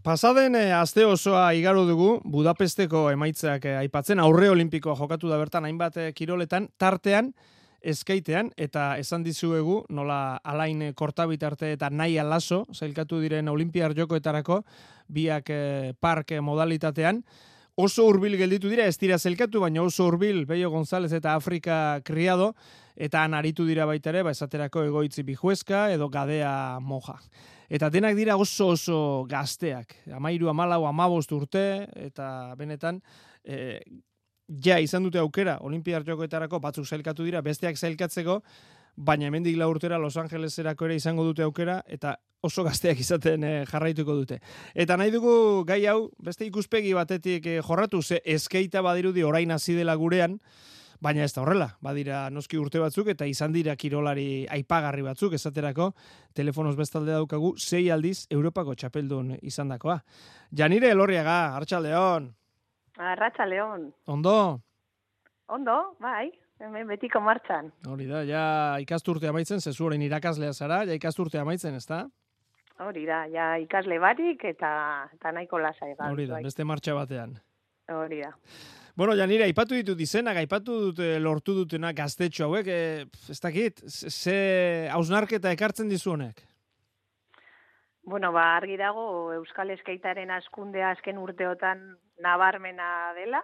Pasaden aste osoa igaro dugu Budapesteko emaitzak aipatzen, aurre olimpikoa jokatu da bertan hainbat kiroletan, tartean, eskaitean, eta esan dizuegu nola Alain Kortabitarte eta Naia Laso, zailkatu diren olimpiar jokoetarako, biak park modalitatean, oso hurbil gelditu dira, ez dira zelkatu, baina oso hurbil Bello González eta Afrika Criado, eta han aritu dira baita ere, esaterako Egoitzi Bijueska edo Gadea Moja. Eta denak dira oso gazteak, 13, 14, 15 urte, eta benetan, ja izan dute aukera, olimpiar jokoetarako batzuk zailkatu dira, besteak zailkatzeko, baina hemendik 4 urtera Los Angeleserako ere izango dute aukera, eta oso gazteak izaten jarraituko dute. Eta nahi dugu gai hau, beste ikuspegi batetik jorratu, ze eskeita badirudi orain hasi dela gurean, baina ez da horrela, badira noski urte batzuk eta izan dira kirolari aipagarri batzuk, esaterako telefonoz bestalde daukagu 6 aldiz Europako txapeldun izandakoa. Janire Elorriaga, Arratsaldeon. Arratsaldeon. Ondo? Ondo, bai, hemen betiko martxan. Hori da, ja ikasturte amaitzen, zezu orain irakaslea zara, ja ikasturte amaitzen, ezta? Hori da, ja ikasle barik eta nahiko lasai gaur. Hori da, beste martxa batean. Hori da. Bueno, Janire, aipatu ditut izenak, aipatu dute lortu dutena gaztetxo hauek, ez dakit, ze hausnarketa ekartzen dizu honek? Bueno, argi dago Euskal Eskaitaren hazkundea azken urteotan nabarmena dela,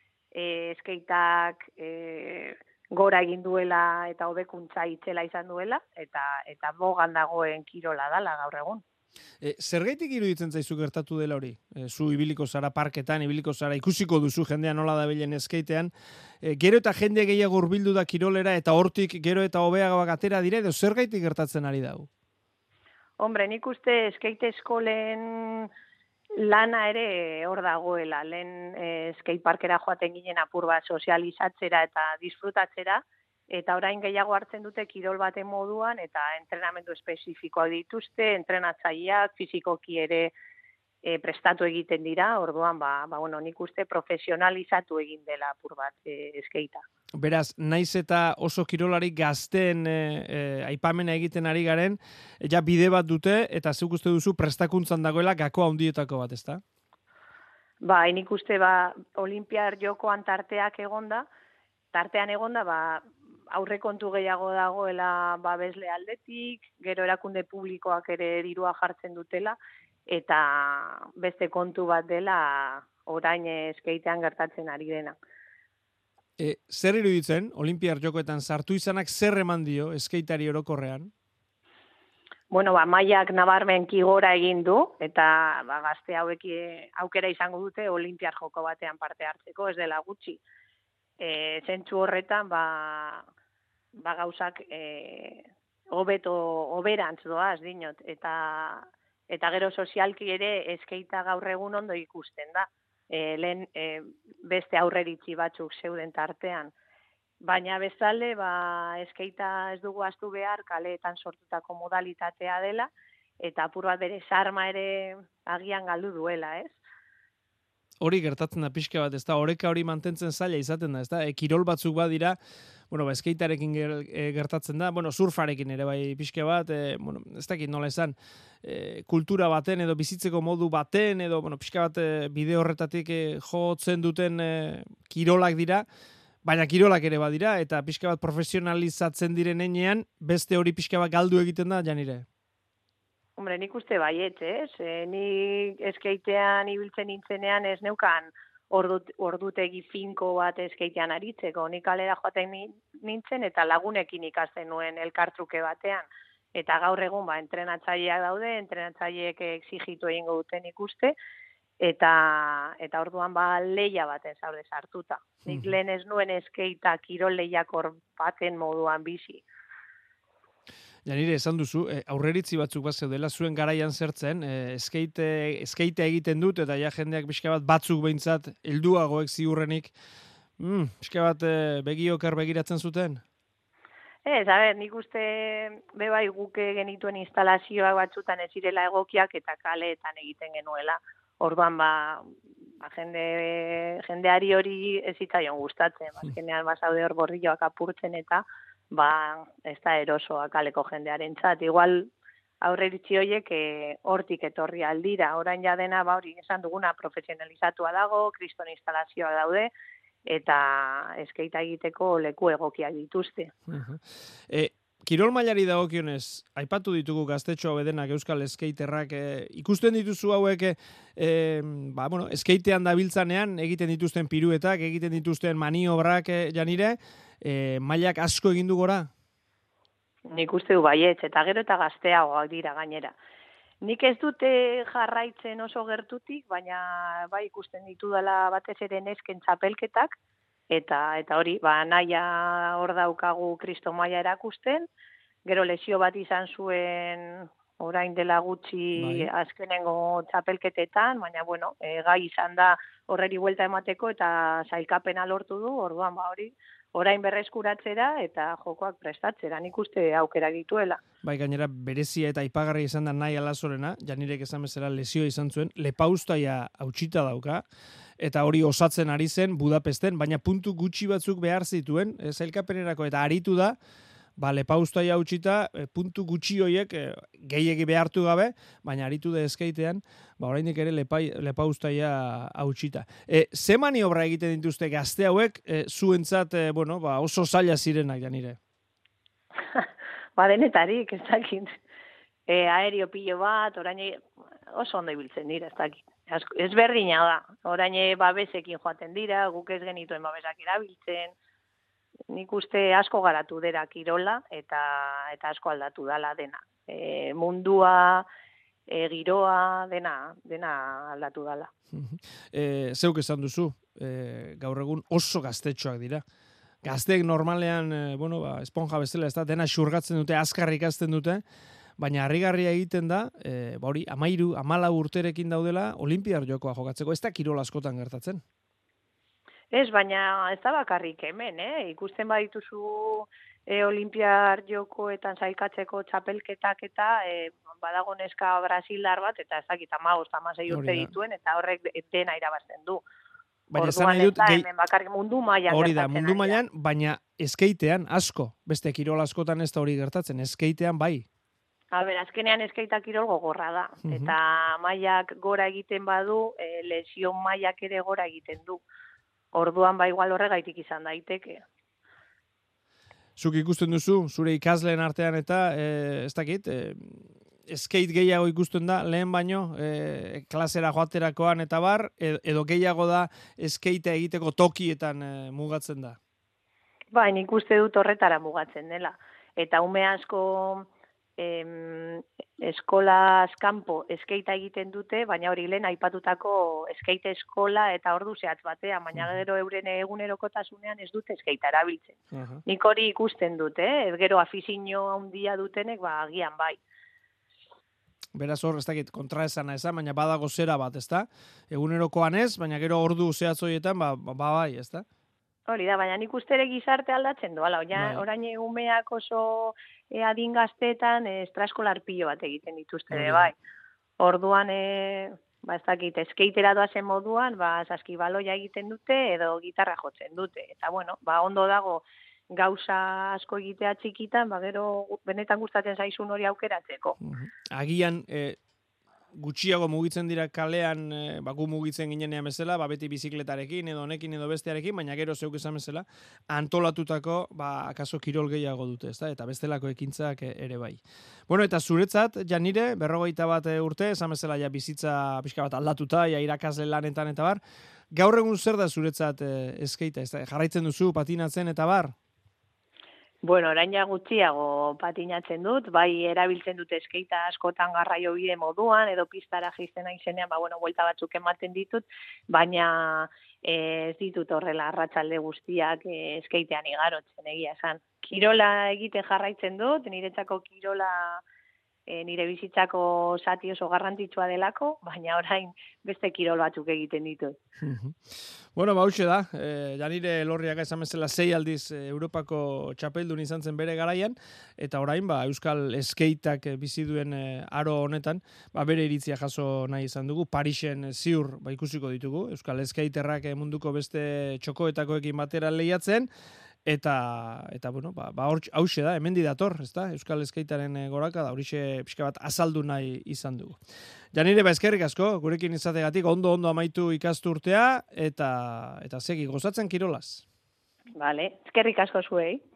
eskeitak gora egin duela eta hobekuntza itzela izan duela, eta bogan dagoen kirola dala gaur egun. Zergaitik iruditzen zaizu gertatu dela hori? Zu ibiliko zara parketan, ibiliko zara ikusiko duzu jendea nola dabilen eskeitean. Gero eta jende gehiago hurbildu da kirolera eta hortik gero eta hobeagoak atera dire, edo zergaitik gertatzen ari dago? Hombre, nik uste eskeite eskolen lana ere hor dagoela. Lehen skate parkera joaten ginen apur bat sozializatzera eta disfrutatzera, eta orain gehiago hartzen dute kirol baten moduan, eta entrenamendu espezifikoak dituzte, entrenatzaileak, fizikoki ere prestatu egiten dira, orduan, bueno, nik uste profesionalizatu egin dela apur bat eskeita. Beraz, naiz eta oso kirolari gazteen aipamena egiten ari garen, ja bide bat dute, eta zuk uste duzu prestakuntzan dagoela gako handietako bat, ezta? Nik uste, olimpiar jokoan tartean egonda, aurrekontu gehiago dagoela babesle aldetik, gero erakunde publikoak ere dirua jartzen dutela, eta beste kontu bat dela orain eskeitean gertatzen ari dena. Zer iruditzen, olimpiar jokoetan sartu izanak zer eman dio eskeitari orokorrean? Bueno, mailak nabarmenki gora egin du, eta gazte hauek aukera izango dute olimpiar joko batean parte hartzeko, ez dela gutxi. Zentzu horretan, gauzak hoberantz doaz dinot, eta gero sozialki ere eskeita gaur egun ondo ikusten da. Lehen beste aurreritzi batzuk zeuden tartean. Baina bestalde, eskeita ez dugu ahaztu behar kaleetan sortutako modalitatea dela, eta apur bat bere sarma ere agian galdu duela, ez? Hori gertatzen da pixka bat, ezta oreka hori mantentzen zaila izaten da, ezta kirol batzuk badira, bueno, eskeitarekin gertatzen da, bueno, surfarekin ere bai pixka bat, bueno, ez dakit nola esan, kultura baten edo bizitzeko modu baten edo, bueno, pixka bat bide horretatik jotzen duten kirolak dira, baina kirolak ere badira, eta pixka bat profesionalizatzen diren heinean, beste hori pixka bat galdu egiten da, Janire? Hombre, nik uste baiet, ez? Nik eskeitean ibiltzen nintzenean ez neukan ordutegi finko bat eskeitean aritzeko. Nik kalera joaten nintzen eta lagunekin ikasten nuen elkartruke batean. Eta gaur egun entrenatzaileak daude, entrenatzaileek exigitu egingo duten ikuste, eta orduan lehia baten zaude sartuta. Nik lehen ez nuen eskeita kirol lehiakor baten moduan bizi. Janire, esan duzu, aurreritzi batzuk bat zeudela zuen garaian zertzen, eskeite egiten dut, eta ja jendeak pixka bat batzuk behintzat helduagoek ziurrenik, pixka bat begioker begiratzen zuten? Ez, nik uste bebai guke genituen instalazioak batzutan ez zirela egokiak eta kaleetan egiten genuela. Orduan, jendeari hori ez zitzaion gustatzen, azkenean bazaude hor borrilloak apurtzen eta ez da erosoa kaleko jendearentzat. Igual aurreiritzi horiek hortik etorri aldira. Orain ja dena, hori esan duguna, profesionalizatua dago, kriston instalazioa daude, eta eskaita egiteko leku egokiak dituzte. Kirol mailari dagokionez, aipatu ditugu gaztetxo bedenak euskal skaterrak, ikusten dituzu hauek, skatean dabiltzanean, egiten dituzten piruetak, egiten dituzten maniobrak, Janire, mailak asko egin du gora? Nik uste du baietz, eta gero eta gazteagoak dira gainera. Nik ez dute jarraitzen oso gertutik, baina bai ikusten ditudala batez ere nesken txapelketak, eta hori, naia hor daukagu Kristo maila erakusten, gero lesio bat izan zuen orain dela gutxi azkenengo txapelketetan, baina gai izan da horreri buelta emateko eta sailkapena lortu du, orduan hori, orain berreskuratzera eta jokoak prestatzera, nik uste aukera dituela. Bai, gainera berezia eta aipagarria izan da Nahi Alazorena, Janirek esan bezala lesio izan zuen, lepaustaia hautsita dauka, eta hori osatzen ari zen Budapesten, baina puntu gutxi batzuk behar zituen, sailkapenerako eta aritu da, lepaustaia hautsita, puntu gutxi horiek gehiegi behartu gabe, baina aritu da eskaitean, oraindik ere lepaustaia hautsita. Ze maniobra egiten dituzte gazte hauek, zuentzat oso zaila zirenak, Janire? Denetarik, ez dakit. Aereo pilo bat, orain oso ondo ibiltzen dira, ez dakit. Ez berdina da. Orain babesekin joaten dira, guk ez genituen babesak erabiltzen. Nik uste asko garatu dira kirola eta asko aldatu dala dena. Mundua, giroa, dena aldatu dala. Zeuk esan duzu, gaur egun oso gaztetxoak dira. Gazteek normalean, esponja bezala, ez da, dena xurgatzen dute, azkar ikasten dute, baina harrigarria egiten da, 14 urterekin daudela, Olinpiar jokoa jokatzeko, ez da kirol askotan gertatzen. Ez, baina ez da bakarrik hemen, ikusten badituzu Olimpiar jokoetan sailkatzeko txapelketak eta badago neska Brasildar bat, eta ez dakit 15-16 urte dituen, eta horrek dena irabazten du. Baina esan nahi dut, hemen bakarrik mundu mailan hori da, mundu mailan, baina eskaitean asko, beste kirol askotan ez da hori gertatzen, eskaitean bai. Azkenean eskaita kirol gogorra da, eta mailak gora egiten badu, lesio mailak ere gora egiten du. Orduan igual horregaitik izan daiteke. Zuk ikusten duzu, zure ikasleen artean eta, ez dakit, skate gehiago ikusten da, lehen baino, klasera joaterakoan eta bar, edo gehiago da skatea egiteko tokietan mugatzen da? Nik uste dut horretara mugatzen dela. Eta ume asko eskolaz kanpo skatea egiten dute, baina hori lehen aipatutako skate eskola eta ordu zehatz batean, baina gero euren egunerokotasunean ez dute skatea erabiltzen. Nik hori ikusten dute, gero afizio handia dutenek, agian bai. Beraz hor, ez dakit, kontraesana esan, baina badago zera bat, ez da? Egunerokoan ez, baina gero ordu zehatzoietan, bai, ez da? Hori da, baina nik uste ere gizarte aldatzen doala. Orain umeak oso adin gazteetan estraskolar pilo bat egiten dituzte, bai. Orduan, ez dakit, skateera doazen moduan, saskibaloia egiten dute edo gitarra jotzen dute. Eta ondo dago gauza asko egitea txikitan, gero benetan gustatzen zaizun hori aukeratzeko. Agian, gutxiago mugitzen dira kalean, gu mugitzen ginenean bezala, beti bizikletarekin edo honekin edo bestearekin, baina gero zeuk esan bezala, antolatutako, akaso kirol gehiago dute, ezta? Eta bestelako ekintzak ere bai. Eta zuretzat, Janire, 51 urte, esan bezala bizitza pixka bat aldatuta, irakasle lanetan eta bar, gaur egun zer da zuretzat skatea, jarraitzen duzu, patinatzen eta bar? Orain ja gutxiago patinatzen dut, bai erabiltzen dute skatea askotan garraio bide moduan, edo pistara jisten aizenean, buelta batzuk ematen ditut, baina ez ditut horrela arratsalde guztiak skatean igarotzen egia esan. Kirola egite jarraitzen dut, niretzako kirola nire bizitzako zati oso garrantzitsua delako, baina orain beste kirol batzuk egiten ditut. Hauxe da, Janire Elorriaga esan bezala 6 aldiz Europako txapeldun izan zen bere garaian, eta orain Euskal Skateak bizi duen aro honetan, bere iritzia jaso nahi izan dugu, Parisen ziur ikusiko ditugu, Euskal Skaterrak munduko beste txokoetakoekin batera lehiatzen, Eta bueno, hauxe da, hemendi dator, ezta? Euskal Eskaitaren goraka da, horixe pixka bat azaldu nahi izan dugu. Janire, eskerrik asko, gurekin izategatik, ondo amaitu ikasturtea, eta segi, gozatzen kirolaz. Vale, eskerrik asko zuei.